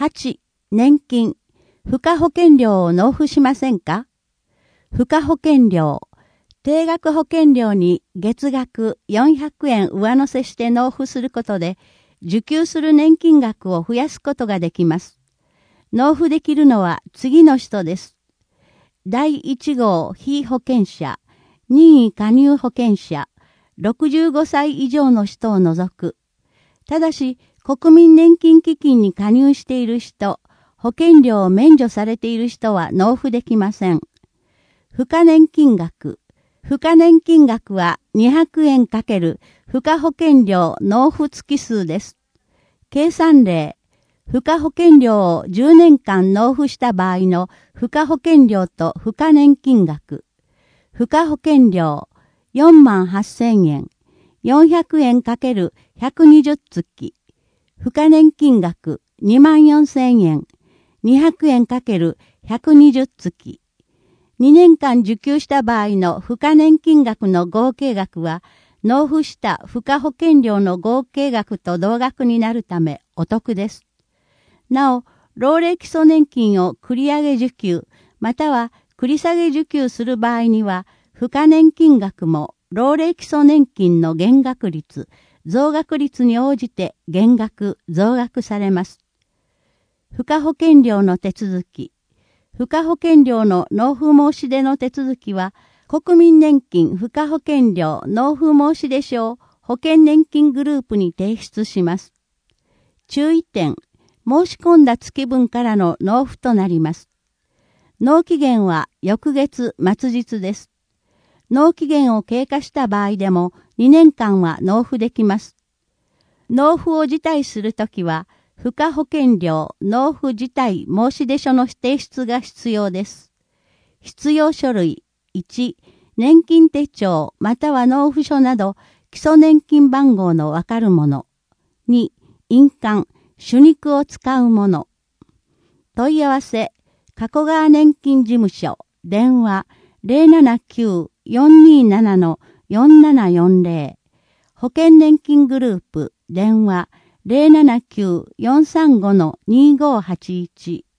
8、年金、付加保険料を納付しませんか？付加保険料、定額保険料に月額400円上乗せして納付することで、受給する年金額を増やすことができます。納付できるのは次の人です。第1号被保険者、任意加入保険者、65歳以上の人を除く。ただし、国民年金基金に加入している人、保険料を免除されている人は納付できません。付加年金額。付加年金額は200円×付加保険料納付月数です。計算例。付加保険料を10年間納付した場合の付加保険料と付加年金額。付加保険料48,000円。400円×120月。付加年金額24,000円。200円×120月。2年間受給した場合の付加年金額の合計額は、納付した付加保険料の合計額と同額になるためお得です。なお、老齢基礎年金を繰り上げ受給、または繰り下げ受給する場合には、付加年金額も老齢基礎年金の減額率、増額率に応じて減額、増額されます。付加保険料の手続き。付加保険料の納付申し出の手続きは、国民年金付加保険料納付申し出書を保険年金グループに提出します。注意点、申し込んだ月分からの納付となります。納期限は翌月末日です。納期限を経過した場合でも2年間は納付できます。納付を辞退するときは、付加保険料納付辞退申し出書の提出が必要です。必要書類1、年金手帳または納付書など基礎年金番号のわかるもの。2、印鑑、手肉を使うもの。問い合わせ、加古川年金事務所、電話 079-427-4740。保険年金グループ、電話 079-435-2581